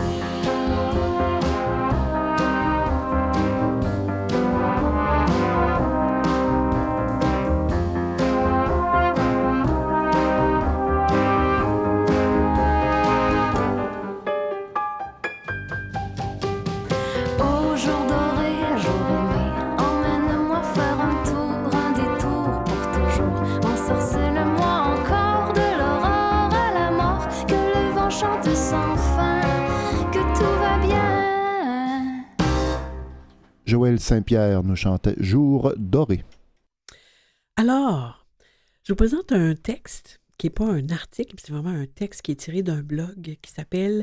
Au jour doré, jour aimé, emmène-moi faire un tour, un détour pour toujours. Ensorcelle-moi encore de l'aurore à la mort, que le vent chante sans fin, que tout va bien. Joël Saint-Pierre nous chantait Jour doré. Alors, je vous présente un texte qui n'est pas un article, c'est vraiment un texte qui est tiré d'un blog qui s'appelle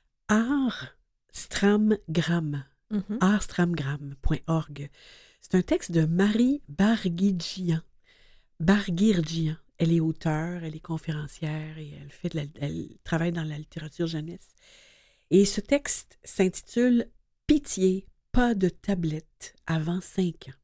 Arstramgram. Mhm. arstramgram point org. C'est un texte de Marie Barguidjian. Barguirjian. Elle est auteure, elle est conférencière et elle, fait de la- elle travaille dans la littérature jeunesse. Et ce texte s'intitule « Pitié, pas de tablette avant cinq ans ».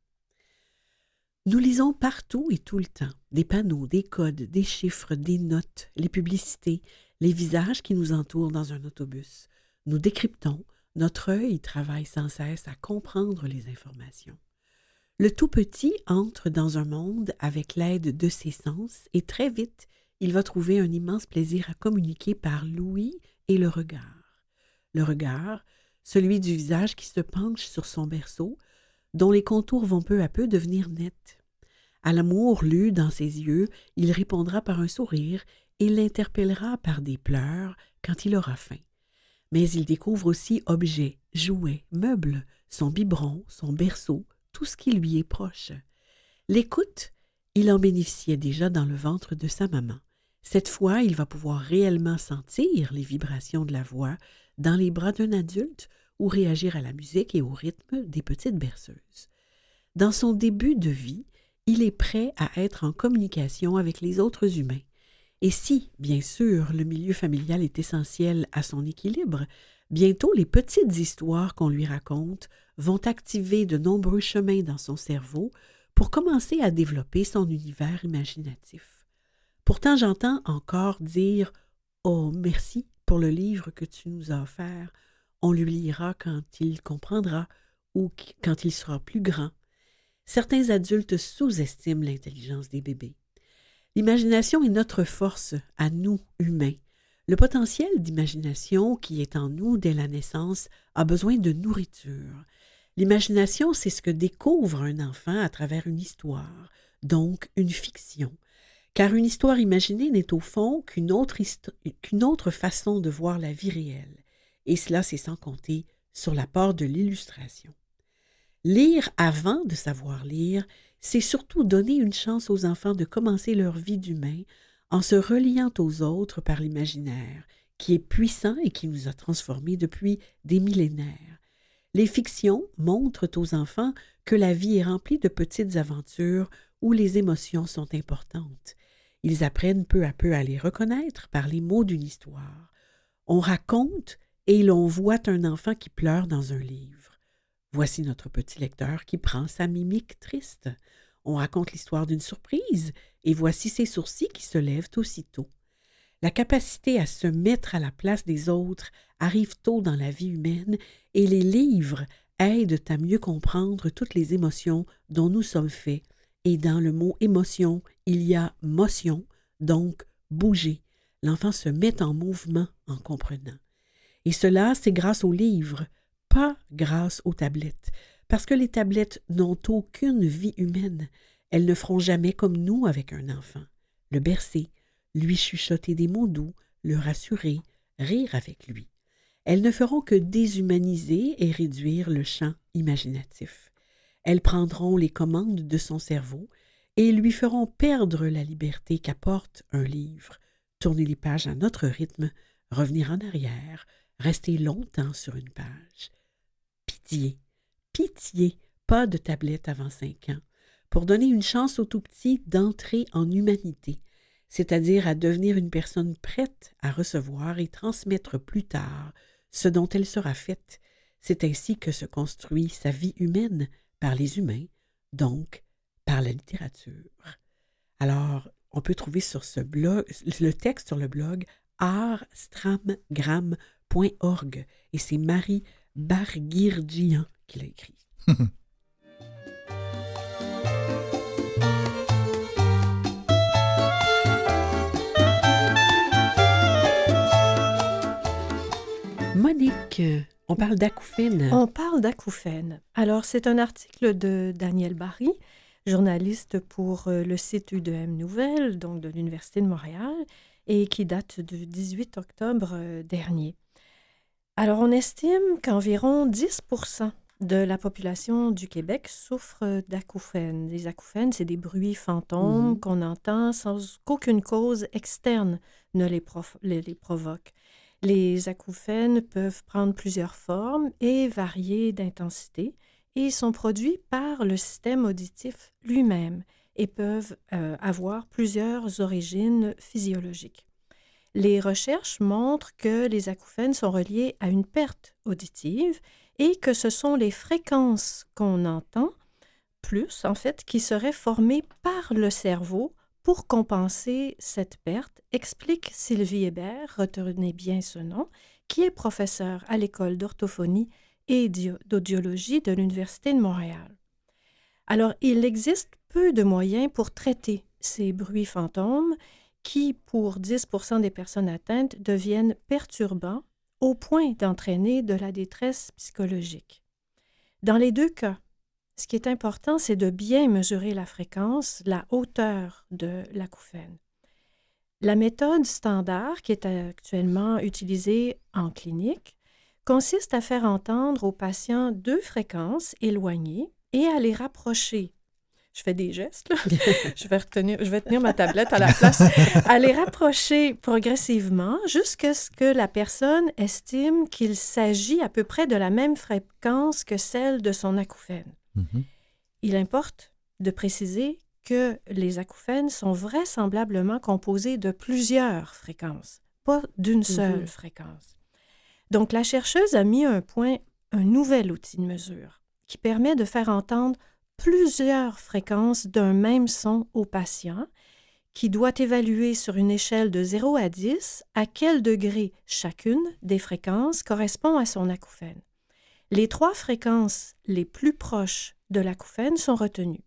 Nous lisons partout et tout le temps des panneaux, des codes, des chiffres, des notes, les publicités, les visages qui nous entourent dans un autobus. Nous décryptons, notre œil travaille sans cesse à comprendre les informations. Le tout petit entre dans un monde avec l'aide de ses sens et très vite, il va trouver un immense plaisir à communiquer par l'ouïe et le regard. Le regard, celui du visage qui se penche sur son berceau, dont les contours vont peu à peu devenir nets. À l'amour lu dans ses yeux, il répondra par un sourire et l'interpellera par des pleurs quand il aura faim. Mais il découvre aussi objets, jouets, meubles, son biberon, son berceau, tout ce qui lui est proche. L'écoute, il en bénéficiait déjà dans le ventre de sa maman. Cette fois, il va pouvoir réellement sentir les vibrations de la voix dans les bras d'un adulte ou réagir à la musique et au rythme des petites berceuses. Dans son début de vie, il est prêt à être en communication avec les autres humains. Et si, bien sûr, le milieu familial est essentiel à son équilibre, bientôt les petites histoires qu'on lui raconte vont activer de nombreux chemins dans son cerveau pour commencer à développer son univers imaginatif. Pourtant, j'entends encore dire « Oh, merci pour le livre que tu nous as offert. On le lira quand il comprendra ou quand il sera plus grand. » Certains adultes sous-estiment l'intelligence des bébés. L'imagination est notre force, à nous, humains. Le potentiel d'imagination qui est en nous dès la naissance a besoin de nourriture. L'imagination, c'est ce que découvre un enfant à travers une histoire, donc une fiction. Car une histoire imaginée n'est au fond qu'une autre, histo- qu'une autre façon de voir la vie réelle. Et cela, c'est sans compter sur l'apport de l'illustration. Lire avant de savoir lire, c'est surtout donner une chance aux enfants de commencer leur vie d'humain en se reliant aux autres par l'imaginaire, qui est puissant et qui nous a transformés depuis des millénaires. Les fictions montrent aux enfants que la vie est remplie de petites aventures où les émotions sont importantes. Ils apprennent peu à peu à les reconnaître par les mots d'une histoire. On raconte et l'on voit un enfant qui pleure dans un livre. Voici notre petit lecteur qui prend sa mimique triste. On raconte l'histoire d'une surprise et voici ses sourcils qui se lèvent aussitôt. La capacité à se mettre à la place des autres arrive tôt dans la vie humaine et les livres aident à mieux comprendre toutes les émotions dont nous sommes faits. Et dans le mot émotion, il y a motion, donc bouger. l'enfant se met en mouvement en comprenant. Et cela, c'est grâce aux livres, pas grâce aux tablettes, parce que les tablettes n'ont aucune vie humaine. Elles ne feront jamais comme nous avec un enfant. Le bercer, lui chuchoter des mots doux, le rassurer, rire avec lui. Elles ne feront que déshumaniser et réduire le champ imaginatif. Elles prendront les commandes de son cerveau et lui feront perdre la liberté qu'apporte un livre, tourner les pages à notre rythme, revenir en arrière, rester longtemps sur une page. Pitié, pitié, pas de tablette avant cinq ans, pour donner une chance au tout-petit d'entrer en humanité, c'est-à-dire à devenir une personne prête à recevoir et transmettre plus tard ce dont elle sera faite. C'est ainsi que se construit sa vie humaine par les humains, donc par la littérature. Alors, on peut trouver sur ce blog, le texte sur le blog art stramgram point org et c'est Marie Barguirgian qui l'a écrit. Monique, on parle d'acouphènes. On parle d'acouphènes. Alors, c'est un article de Daniel Barry, journaliste pour euh, le site U deux M Nouvelles, donc de l'Université de Montréal, et qui date du dix-huit octobre euh, dernier. Alors, on estime qu'environ dix pour cent de la population du Québec souffre d'acouphènes. Les acouphènes, c'est des bruits fantômes mmh. qu'on entend sans qu'aucune cause externe ne les, prof- les, les provoque. Les acouphènes peuvent prendre plusieurs formes et varier d'intensité et sont produits par le système auditif lui-même et peuvent euh, avoir plusieurs origines physiologiques. Les recherches montrent que les acouphènes sont reliés à une perte auditive et que ce sont les fréquences qu'on entend plus, en fait, qui seraient formées par le cerveau pour compenser cette perte, explique Sylvie Hébert, retenez bien ce nom, qui est professeure à l'école d'orthophonie et d'audiologie de l'Université de Montréal. Alors, il existe peu de moyens pour traiter ces bruits fantômes qui, pour dix pour cent des personnes atteintes, deviennent perturbants au point d'entraîner de la détresse psychologique. Dans les deux cas, ce qui est important, c'est de bien mesurer la fréquence, la hauteur de l'acouphène. La méthode standard, qui est actuellement utilisée en clinique, consiste à faire entendre aux patients deux fréquences éloignées et à les rapprocher. Je fais des gestes, là. je, vais retenir, je vais tenir ma tablette à la place. À les rapprocher progressivement jusqu'à ce que la personne estime qu'il s'agit à peu près de la même fréquence que celle de son acouphène. Mm-hmm. Il importe de préciser que les acouphènes sont vraisemblablement composés de plusieurs fréquences, pas d'une seule mm-hmm. fréquence. Donc, la chercheuse a mis un point, un nouvel outil de mesure qui permet de faire entendre plusieurs fréquences d'un même son au patient qui doit évaluer sur une échelle de zéro à dix à quel degré chacune des fréquences correspond à son acouphène. Les trois fréquences les plus proches de l'acouphène sont retenues.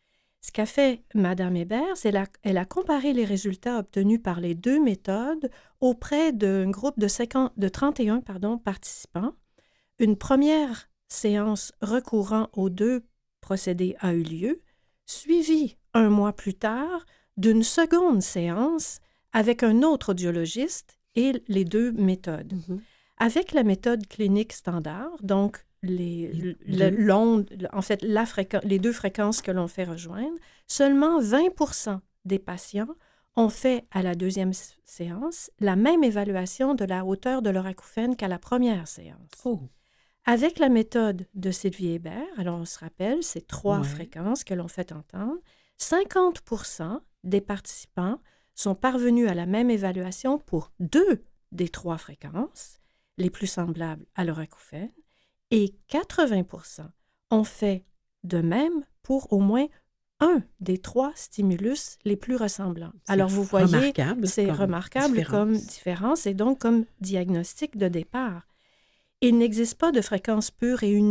Ce qu'a fait Mme Hébert, c'est qu'elle a comparé les résultats obtenus par les deux méthodes auprès d'un groupe de, cinquante, de trente et un pardon, participants. Une première séance recourant aux deux procédés a eu lieu, suivie un mois plus tard d'une seconde séance avec un autre audiologiste et les deux méthodes. Mm-hmm. Avec la méthode clinique standard, donc les, le, l'onde, en fait, la fréquence, les deux fréquences que l'on fait rejoindre, seulement vingt pour cent des patients ont fait à la deuxième séance la même évaluation de la hauteur de leur acouphène qu'à la première séance. Oh. Avec la méthode de Sylvie Hébert, alors on se rappelle, c'est trois ouais. fréquences que l'on fait entendre, cinquante pour cent des participants sont parvenus à la même évaluation pour deux des trois fréquences, les plus semblables à leur acouphène, et quatre-vingts pour cent ont fait de même pour au moins un des trois stimulus les plus ressemblants. C'est Alors, vous voyez, remarquable c'est comme remarquable différence. comme différence et donc comme diagnostic de départ. Il n'existe pas de fréquence pure et unique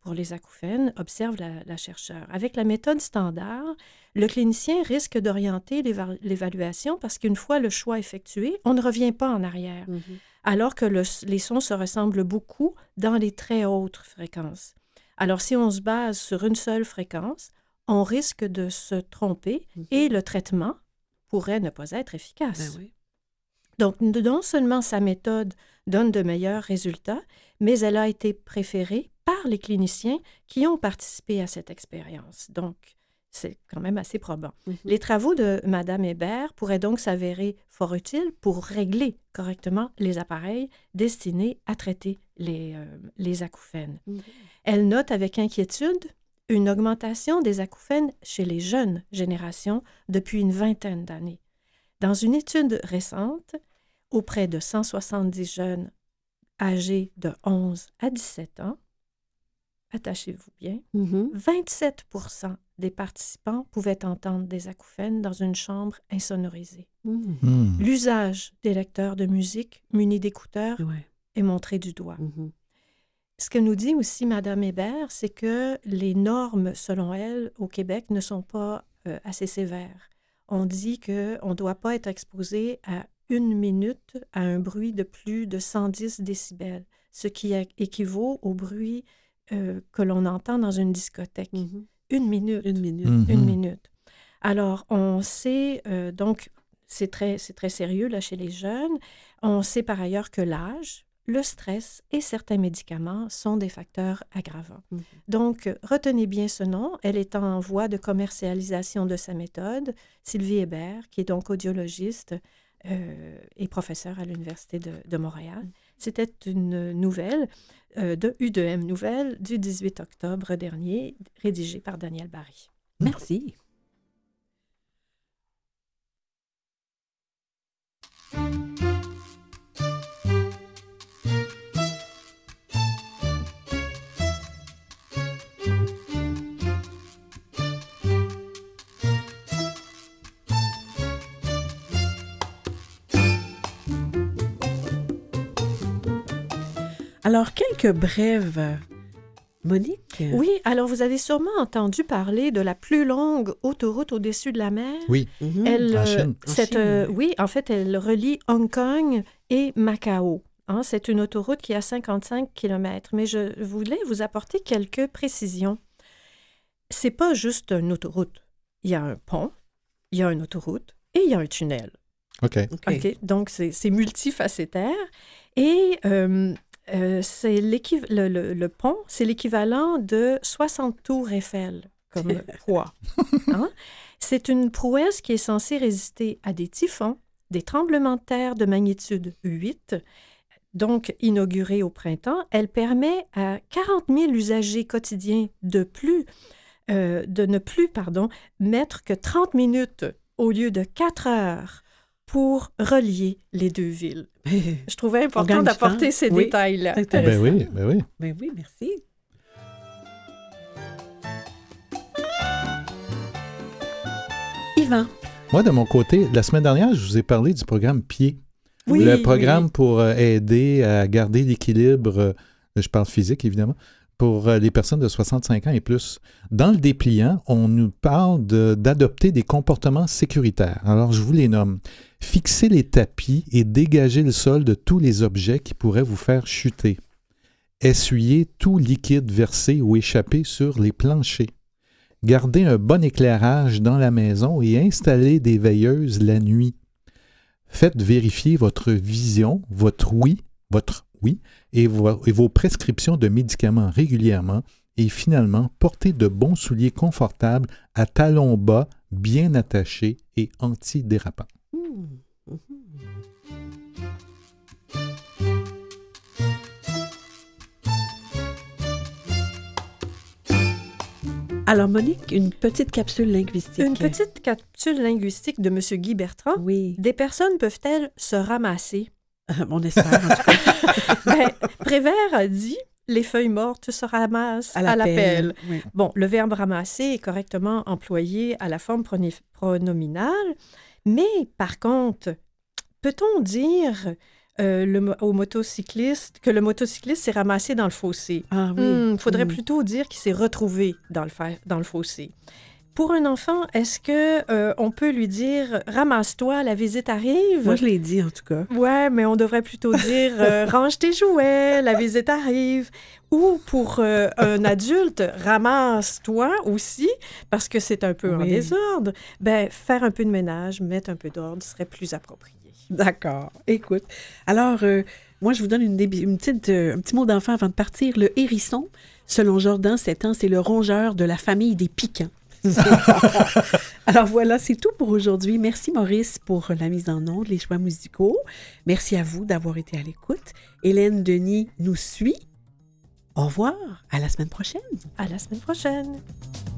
pour les acouphènes, observe la, la chercheure. Avec la méthode standard, le clinicien risque d'orienter l'éva- l'évaluation parce qu'une fois le choix effectué, on ne revient pas en arrière, Mhm. alors que le- les sons se ressemblent beaucoup dans les très hautes fréquences. Alors, si on se base sur une seule fréquence, on risque de se tromper Mhm. et le traitement pourrait ne pas être efficace. Ben oui. Donc, non seulement sa méthode donne de meilleurs résultats, mais elle a été préférée par les cliniciens qui ont participé à cette expérience. Donc, c'est quand même assez probant. Mhm. Les travaux de Mme Hébert pourraient donc s'avérer fort utiles pour régler correctement les appareils destinés à traiter les, euh, les acouphènes. Mhm. Elle note avec inquiétude une augmentation des acouphènes chez les jeunes générations depuis une vingtaine d'années. Dans une étude récente, auprès de cent soixante-dix jeunes âgés de onze à dix-sept ans, attachez-vous bien, Mhm. vingt-sept pour cent des participants pouvaient entendre des acouphènes dans une chambre insonorisée. Mhm. Hmm. L'usage des lecteurs de musique munis d'écouteurs Ouais. est montré du doigt. Mhm. Ce que nous dit aussi Mme Hébert, c'est que les normes, selon elle, au Québec, ne sont pas euh, assez sévères. On dit qu'on ne doit pas être exposé à une minute à un bruit de plus de cent dix décibels, ce qui é- équivaut au bruit euh, que l'on entend dans une discothèque. Mhm. Une minute. Une minute. Mhm. Une minute. Alors, on sait, euh, donc, c'est très, c'est très sérieux là chez les jeunes. On sait par ailleurs que l'âge, le stress et certains médicaments sont des facteurs aggravants. Mhm. Donc, euh, retenez bien ce nom. Elle est en voie de commercialisation de sa méthode. Sylvie Hébert, qui est donc audiologiste euh, et professeure à l'Université de, de Montréal. C'était une nouvelle euh, de U deux M Nouvelles du dix-huit octobre dernier, rédigée par Daniel Barry. Merci. Alors, quelques brèves. Monique? Oui, alors vous avez sûrement entendu parler de la plus longue autoroute au-dessus de la mer. Oui, Mhm. Elle, En euh, Chine. En cette, Chine, euh, oui. oui, en fait, elle relie Hong Kong et Macao. Hein, c'est une autoroute qui a cinquante-cinq kilomètres. Mais je voulais vous apporter quelques précisions. C'est pas juste une autoroute. Il y a un pont, il y a une autoroute et il y a un tunnel. OK. OK. OK? Donc, c'est c'est multifacétaire. Et euh, euh, c'est l'équiv- le, le- le pont, c'est l'équivalent de soixante tours Eiffel comme poids. Hein? C'est une prouesse qui est censée résister à des typhons, des tremblements de terre de magnitude huit. Donc, inaugurée au printemps, elle permet à quarante mille usagers quotidiens de plus, euh, de ne plus, pardon, mettre que trente minutes au lieu de quatre heures pour relier les deux villes. Je trouvais important gagne du d'apporter temps. ces Oui. détails-là. C'est Ben intéressant. oui, ben oui. Ben oui, merci. Yvan. Moi, de mon côté, la semaine dernière, je vous ai parlé du programme Pied. Oui, le programme oui. pour euh, aider à garder l'équilibre, euh, je parle physique évidemment, pour euh, les personnes de soixante-cinq ans et plus. Dans le dépliant, on nous parle de- d'adopter des comportements sécuritaires. Alors, je vous les nomme. Fixer les tapis et dégager le sol de tous les objets qui pourraient vous faire chuter. Essuyer tout liquide versé ou échappé sur les planchers. Garder un bon éclairage dans la maison et installer des veilleuses la nuit. Faites vérifier votre vision, votre oui, votre oui, et vos, et vos prescriptions de médicaments régulièrement. Et finalement, portez de bons souliers confortables à talons bas, bien attachés et antidérapants. Hmm. Mhm. Alors, Monique, une petite capsule linguistique. Une petite capsule linguistique de M. Guy Bertrand. Oui. Des personnes peuvent-elles se ramasser? On espère, en tout cas. Ben, Prévert a dit « Les feuilles mortes se ramassent à la, pelle ». Oui. Bon, le verbe « ramasser » est correctement employé à la forme proni- pronominale, mais par contre, peut-on dire euh, le, mo- au motocycliste, que le motocycliste s'est ramassé dans le fossé. Ah oui. Il faudrait Mm. plutôt dire qu'il s'est retrouvé dans le, fa- dans le fossé. Pour un enfant, est-ce que euh, on peut lui dire « Ramasse-toi, la visite arrive ». Moi, je l'ai dit, en tout cas. Ouais, mais on devrait plutôt dire euh, range tes jouets, la visite arrive. Ou pour euh, un adulte, ramasse-toi aussi, parce que c'est un peu en Oui. désordre. Ben, faire un peu de ménage, mettre un peu d'ordre serait plus approprié. D'accord. Écoute. Alors, euh, moi, je vous donne une, débi- une petite, euh, un petit mot d'enfant avant de partir. Le hérisson, selon Jordan, sept ans, c'est le rongeur de la famille des piquants. Alors voilà, c'est tout pour aujourd'hui. Merci Maurice pour la mise en onde, les choix musicaux. Merci à vous d'avoir été à l'écoute. Hélène Denis nous suit. Au revoir, à la semaine prochaine. À la semaine prochaine.